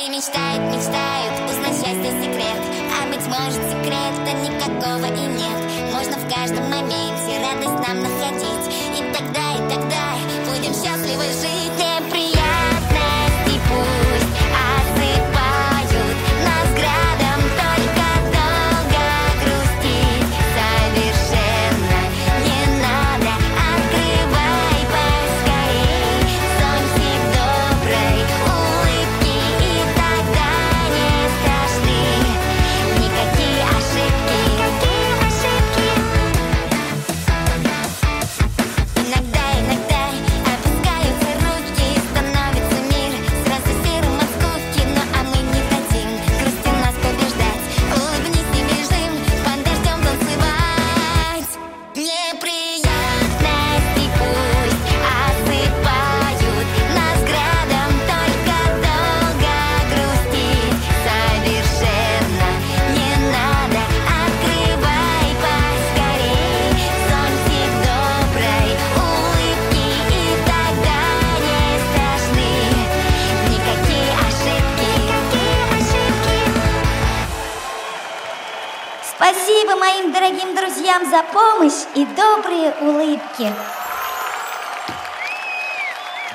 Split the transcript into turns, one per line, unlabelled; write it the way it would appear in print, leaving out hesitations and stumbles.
мечтают, мечтают узнать счастье секрет. А быть может секрета никакого и нет. Можно в каждом моменте радость нам находить. И тогда будем счастливы жить. Неприятности пусть осыпают нас градом, только долго грустить совершенно не надо. Открывай поскорей зонтик доброй улыбки, и тогда не страшны никакие ошибки. Иногда опускаются руки, становится мир сразу серым от скуки. Ну а мы не дадим грусти нас побеждать. Улыбнись, не бежим, под дождем танцевать. Неприятности пусть осыпают нас градом, только долго грустить совершенно не надо. Открывай поскорей зонтик доброй улыбки, и тогда не страшны никакие ошибки.
Спасибо моим дорогим друзьям за помощь и добрые улыбки.